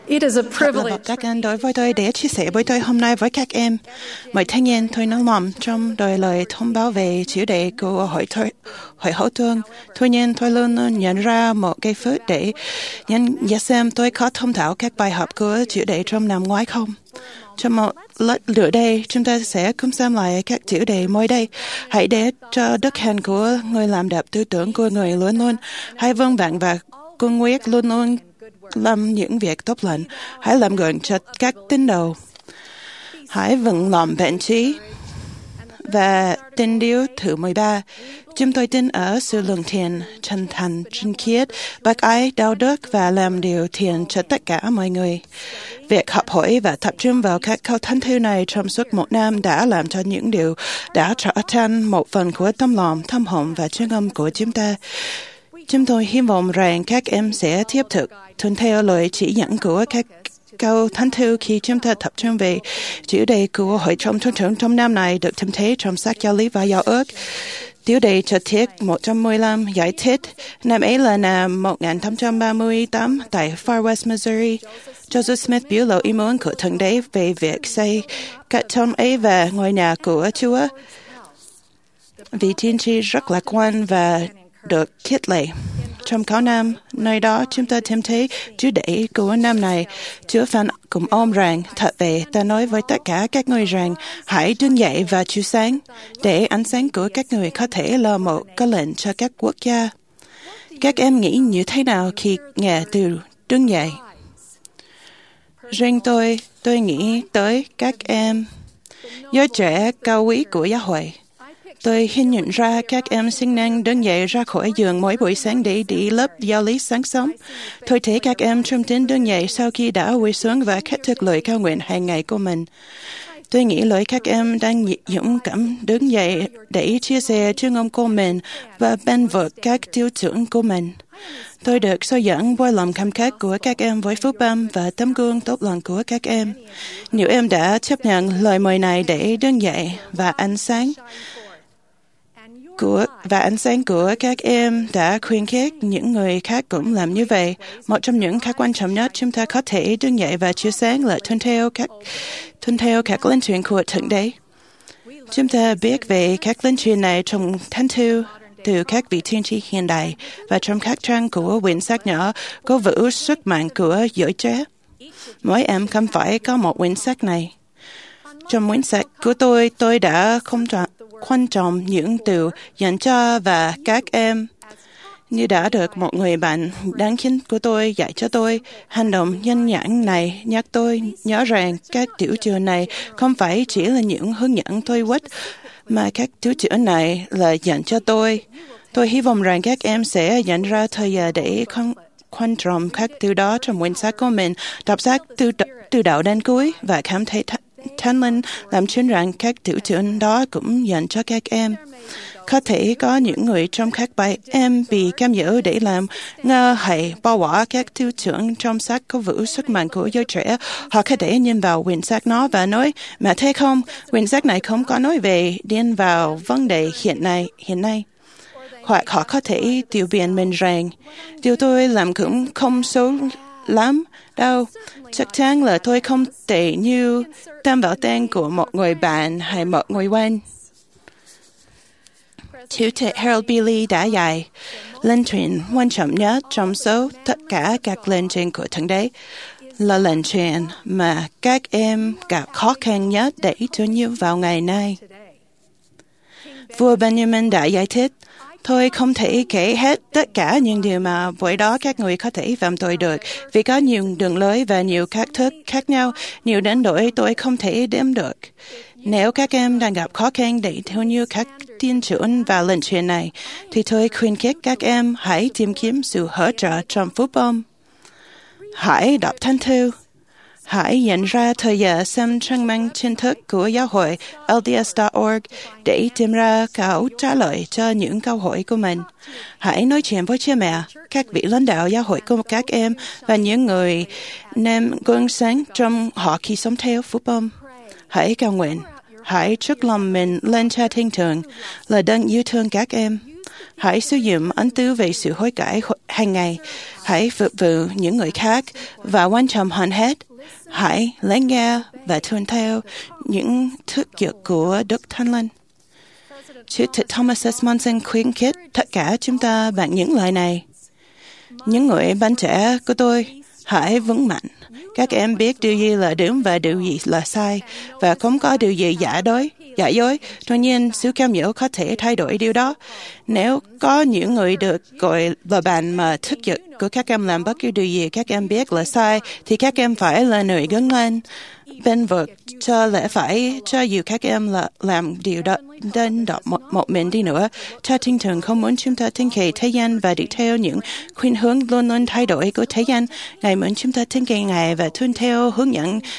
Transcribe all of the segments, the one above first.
It is a Thật là privilege một các anh đối với tôi để chia sẻ với tôi hôm nay với các em. Mọi thanh niên tôi nóng lòng trong đôi lời thông báo về chủ đề của hội hậu tương. Tuy nhiên tôi luôn luôn nhận ra một cái phút để nhận xem tôi có thông thạo các bài học của chủ đề trong năm ngoái không. Trong một lửa đây, chúng ta sẽ cùng xem lại các chủ đề mới đây. Hãy để cho đức hạnh của người làm đẹp tư tưởng của người luôn luôn. Hãy vững vàng và cương quyết luôn luôn làm những việc tốt lành. Hãy làm gương cho các tín đồ. Hãy vững lòng bền chí. Và tin điều thứ 13. Chúng tôi tin ở sự lương thiện, chân thành, trinh khiết, bác ái, đạo đức và làm điều thiện cho tất cả mọi người. Việc học hỏi và tập trung vào các câu thánh thư này trong suốt một năm đã làm cho những điều đã trở thành một phần của tâm lòng, tâm hồn và chuyên âm của chúng ta. Chúng tôi hy vọng rằng các em sẽ tiếp tục tuân theo lời chỉ dẫn của các câu thánh thư khi chúng ta tập trung về chủ đề của hội trong thôn trưởng trong năm này được tìm thấy trong sách Giáo lý và Giao ước. Tiêu đề cho tiết 115 giải thích năm ấy là năm 1838 tại Far West, Missouri. Joseph Smith biểu lộ ý muốn của Thượng Đế về việc xây các thôn ấy và ngôi nhà của Chúa. Vì tiên tri rất lạc quan và được khích lệ. Trong cáo năm, nơi đó chúng ta tìm thấy chủ đề của năm này. Chúa phán cùng ôm rằng, thật vậy, ta nói với tất cả các người rằng, hãy đứng dậy và chiếu sáng, để ánh sáng của các người có thể là một cái lệnh cho các quốc gia. Các em nghĩ như thế nào khi nghe từ đứng dậy? Riêng tôi nghĩ tới các em giới trẻ cao quý của giáo hội. Tôi hình nhận ra các em siêng năng đứng dậy ra khỏi giường mỗi buổi sáng để đi lớp giáo lý sáng sớm. Tôi thấy các em trung tín đứng dậy sau khi đã quỳ xuống và kết thúc lời cầu nguyện hàng ngày của mình. Tôi nghĩ lời các em đang dũng cảm đứng dậy để chia sẻ chương ngôn của mình và bền vững các tiêu chuẩn của mình. Tôi được soi dẫn bởi lòng cam kết của các em với phúc âm và tấm gương tốt lành của các em. Nếu em đã chấp nhận lời mời này để đứng dậy và ánh sáng của các em đã khuyến khích những người khác cũng làm như vậy. Một trong những cái quan trọng nhất chúng ta có thể đứng dậy và chiếu sáng là tuân theo các linh truyền của Thượng Đế. Chúng ta biết về các linh truyền này trong thánh thư từ các vị tiên tri hiện đại và trong các trang của quyển sách nhỏ có vũ sức mạnh của giới trẻ. Mỗi em không phải có một quyển sách này. Trong quyển sách của tôi đã không quan trọng những từ dành cho và các em. Như đã được một người bạn đáng kính của tôi dạy cho tôi, hành động nhân nhãn này nhắc tôi nhớ rằng các tiểu chữ này không phải chỉ là những hướng dẫn tôi quýt, mà các tiểu chữ này là dành cho tôi. Tôi hy vọng rằng các em sẽ dành ra thời giờ để quan trọng các từ đó trong quyển sách của mình, đọc sách từ đầu đến cuối và cảm thấy Thánh Linh làm chứng rằng các tiểu chữ đó cũng dành cho các em. Có thể có những người trong các bài em bị cam dỗ để làm ngơ hay bỏ bỏ các tiêu chuẩn trong sách có vũ sức mạnh của giới trẻ. Họ có thể nhìn vào quyển sách nó và nói, mà thế không, quyển sách này không có nói về điên vào vấn đề hiện nay. Hoặc họ có thể tiểu biện mình rằng, điều tôi làm cũng không xấu lắm đâu. Chắc chắn là tôi không tệ như tham vào tên của một người bạn hay một người quen. Chủ tịch Harold B. Lee đã dạy, linh truyền quan trọng nhất trong số tất cả các linh truyền của Thượng Đế là linh truyền mà các em gặp khó khăn nhất để tuân theo vào ngày nay. Vua Benjamin đã giải thích, tôi không thể kể hết tất cả những điều mà bởi đó các người có thể phạm tội được, vì có nhiều đường lối và nhiều cách thức khác nhau, nhiều đến nỗi tôi không thể đếm được. Nếu các em đang gặp khó khăn để theo như các tin chuẩn và linh truyền này, thì tôi khuyến khích các em hãy tìm kiếm sự hỗ trợ trong phúc âm. Hãy đọc thánh thư. Hãy nhận ra thời giờ xem trang mạng chính thức của giáo hội LDS.org để tìm ra câu trả lời cho những câu hỏi của mình. Hãy nói chuyện với cha mẹ, các vị lãnh đạo giáo hội của các em và những người ném gương sáng trong họ khi sống theo phúc âm. Hãy cầu nguyện. Hãy trút lòng mình lên Cha Thiên Thượng là đấng yêu thương các em. Hãy sử dụng ân tứ về sự hối cải hàng ngày. Hãy phục vụ những người khác và quan trọng hơn hết, hãy lắng nghe và tuân theo những thuyết giục của Đức Thánh Linh. Chủ tịch Thomas S. Monson khuyến khích tất cả chúng ta bằng những lời này. Những người bạn trẻ của tôi, hãy vững mạnh. Các em biết điều gì là đúng và điều gì là sai, và không có điều gì giả dối. Tuy nhiên, sự cam dỗ có thể thay đổi điều đó. Nếu có những người được gọi là bạn mà thuyết giục của các em làm bất cứ điều gì các em biết là sai, thì các em phải là người gắng lên, bên vực cho lẽ phải, cho dù các em là làm điều đó đến đó một mình đi nữa. Cha tinh thần không muốn chúng ta tin cậy thế gian và đi theo những khuynh hướng luôn luôn thay đổi của thế gian. Ngài muốn chúng ta tin cậy Ngài và tuân theo hướng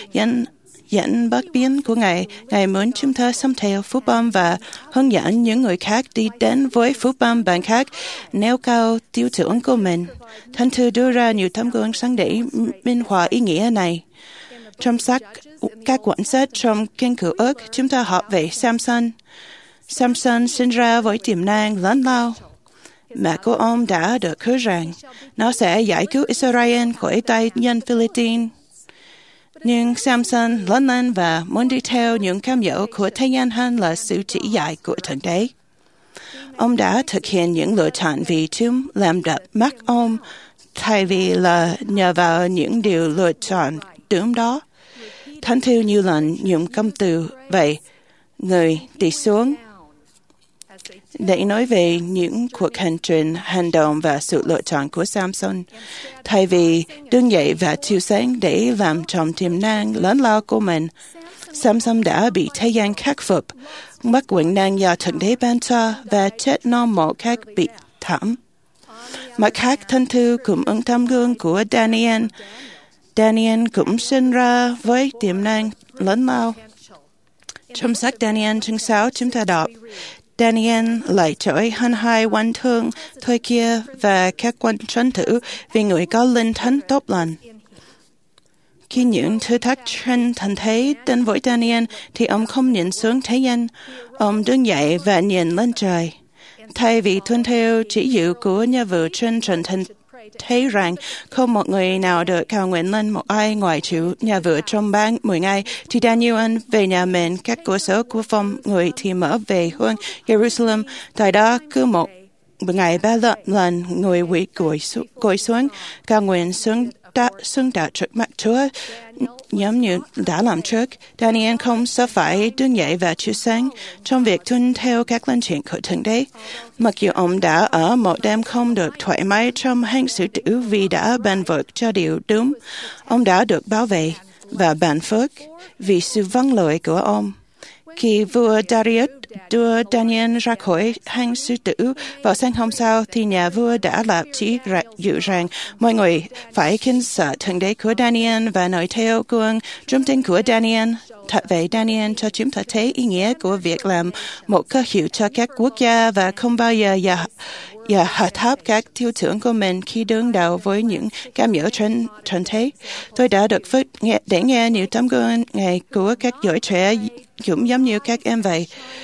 dẫn bất biến của Ngài. Ngài muốn chúng ta sống theo phúc âm và hướng dẫn những người khác đi đến với phúc âm bằng cách nêu cao tiêu chuẩn của mình. Thánh thư đưa ra nhiều tấm gương sáng để minh họa ý nghĩa này. Trong sách các quyển sách trong Kinh Cựu Ước, chúng ta học về Samson. Samson sinh ra với tiềm năng lớn lao. Mẹ của ông đã được hứa rằng nó sẽ giải cứu Israel khỏi tay nhân Philippines. Nhưng Samson lớn lên và muốn đi theo những cam dỗ của thế gian hơn là sự chỉ dạy của Thượng Đế. Ông đã thực hiện những lựa chọn vì chúng làm đẹp mắt ông, thay vì là nhờ vào những điều lựa chọn đúng đó. Thánh thư nhiều lần dùng cụm từ vậy, người đi xuống, để nói về những cuộc hành trình, hành động và sự lựa chọn của Samson. Thay vì đứng dậy và chiếu sáng để làm tròn tiềm năng lớn lao của mình, Samson đã bị thế gian khắc phục, mất quyền năng do Thượng Đế ban cho và chết non một cách bị thảm. Mặt khác, Thánh thư cũng ứng tấm gương của Daniel. Daniel cũng sinh ra với tiềm năng lớn lao. Trong sách Daniel chương 6, chúng ta đọc, Daniel lại trỗi hơn hai quan thương thời kia và các quan trấn thủ vì người có linh thánh tốt lành. Khi những thử thách trên thành thế đến với Daniel thì ông không nhìn xuống thế gian. Ông đứng dậy và nhìn lên trời. Thay vì tuân theo chỉ dụ của nhà vua trên trần thành thấy rằng không một người nào được cầu nguyện lên một ai ngoài chịu nhà vua trong 10 ngày, thì Daniel về nhà mình, các cửa sổ của phòng người thì mở về hướng Jerusalem. Tại đó cứ một ngày 3 lần người quỳ cúi xuống cầu nguyện xưng đạo trước mặt Chúa, giống như đã làm trước. Daniel không sợ phải đứng dậy và chiếu sáng trong việc tuân theo các lệnh truyền của Thượng Đế. Mặc dù ông đã ở một đêm không được thoải mái trong hành xử tử vì đã bàn vực cho điều đúng, ông đã được bảo vệ và ban phước vì sự vâng lời của ông. Khi vua Darius đưa Daniel ra khỏi hang sư tử vào sáng hôm sau, thì nhà vua đã lập chỉ dụ rằng mọi người phải kính sợ Thượng Đế của Daniel và noi theo gương trung tín của Daniel. Thật vậy, Daniel cho chúng ta thấy ý nghĩa của việc làm một cơ hiệu cho các quốc gia và không bao giờ hạ thấp các tiêu chuẩn của mình khi đương đầu với những cam dỗ trần thế. Tôi đã được phước để nghe nhiều tấm gương ngày của các giới trẻ cũng giống như các em vậy.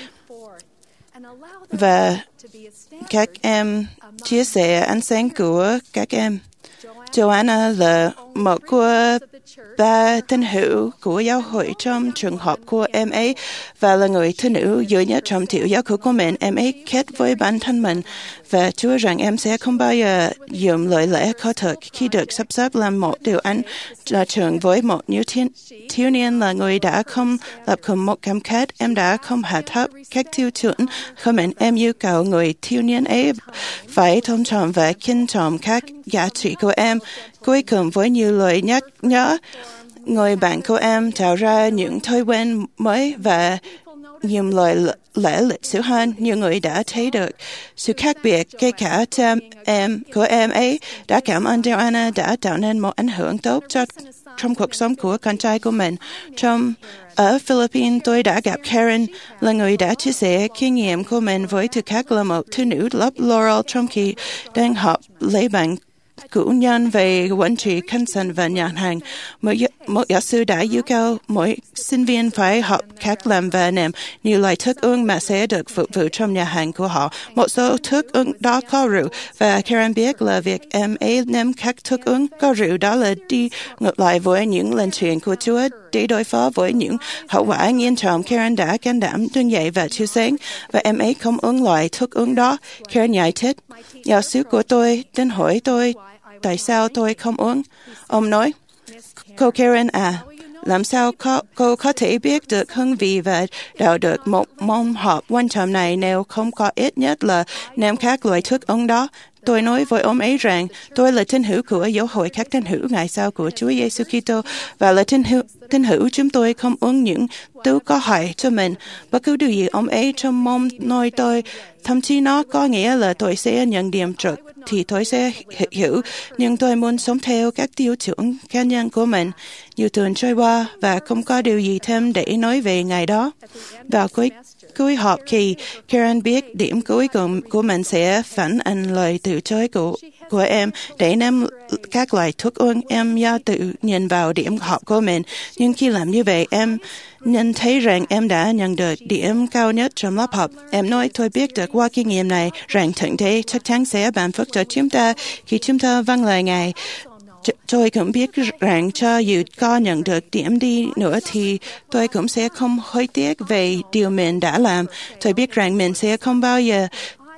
Và các em chia sẻ ánh sáng của các em. Joanna là một của 3 tín hữu của giáo hội trong trường hợp của em ấy và là người tín hữu duy nhất trong tiểu giáo hội của mình. Em ấy kết với bản thân mình và Chúa rằng em sẽ không bao giờ dùng lời lẽ khó thật khi được sắp xếp làm một điều ăn ra trường với một thiếu niên là người đã không lập cùng một cam kết. Em đã không hạ thấp các tiêu chuẩn của mình. Em yêu cầu người thiếu niên ấy phải tôn trọng và kính trọng các giá trị của em. Cuối cùng với nhiều lời nhắc nhở, người bạn của em tạo ra những thói quen mới và dùng lời lẽ lịch sử hơn. Nhiều người đã thấy được sự khác biệt, kể cả cha em của em ấy đã cảm ơn Joanna đã tạo nên một ảnh hưởng tốt trong cuộc sống của con trai của mình. Ở Philippines, tôi đã gặp Karen, là người đã chia sẻ kinh nghiệm của mình với tư cách là một thiếu nữ lớp Laurel trong khi đang học lấy bằng cử nhân về quản trị kinh doanh và nhà hàng. Một giáo sư đã yêu cầu mỗi sinh viên phải học cách làm và nêm nhiều loại thức uống mà sẽ được phục vụ trong nhà hàng của họ. Một số thức uống đó có rượu và Karen biết là việc em ấy nêm các thức uống có rượu đó là đi ngược lại với những lệnh truyền của Chúa để đối phó với những hậu quả nghiêm trọng. Karen đã can đảm đứng dậy và chiếu sáng và em ấy không uống loại thức uống đó. Karen giải thích, giáo sư của tôi đến hỏi tôi tại sao tôi không uống. Ông nói, cô Karen à, làm sao cô có thể biết được hương vị và đạo được một môn học quan trọng này nếu không có ít nhất là nêm các loại thức uống đó? Tôi nói với ông ấy rằng tôi là tín hữu của giáo hội các tín hữu ngày sau của Chúa Giêsu Kitô và là tín hữu chúng tôi không uống những thứ có hại cho mình. Bất cứ điều gì ông ấy trong mong nói tôi, thậm chí nó có nghĩa là tôi sẽ nhận điểm trượt thì tôi sẽ hiểu, nhưng tôi muốn sống theo các tiêu chuẩn cá nhân của mình. Nhiều tuần trôi qua và không có điều gì thêm để nói về ngày đó. Vào cuối học kỳ, Karen biết điểm cuối cùng của mình sẽ phản ánh lời từ chối của em để nêm các loại thuốc uống. Em do tự nhìn vào điểm học của mình, nhưng khi làm như vậy, em nhận thấy rằng em đã nhận được điểm cao nhất trong lớp học. Em nói tôi biết được qua kinh nghiệm này rằng Thượng Đế chắc chắn sẽ ban phước cho chúng ta khi chúng ta vâng lời Ngài. Tôi cũng biết rằng cho dù có nhận được điểm đi nữa thì tôi cũng sẽ không hối tiếc về điều mình đã làm. Tôi biết rằng mình sẽ không bao giờ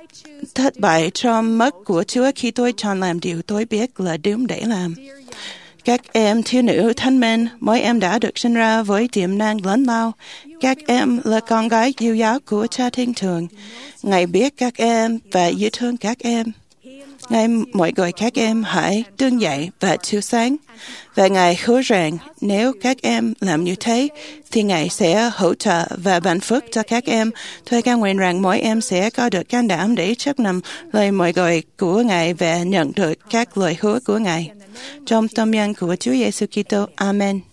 thất bại trong mắt của Chúa khi tôi chọn làm điều tôi biết là đúng để làm. Các em thiếu nữ thân mến, mỗi em đã được sinh ra với tiềm năng lớn lao. Các em là con gái yêu dấu của Cha Thiên Thượng. Ngài biết các em và yêu thương các em. Ngài mời gọi các em hãy đứng dậy và chiếu sáng. Và Ngài hứa rằng nếu các em làm như thế, thì Ngài sẽ hỗ trợ và ban phước cho các em. Tôi ca nguyện rằng mỗi em sẽ có được can đảm để chấp nhận lời mời gọi của Ngài và nhận được các lời hứa của Ngài. Trong tâm nhân của Chúa Giêsu Kitô. Amen.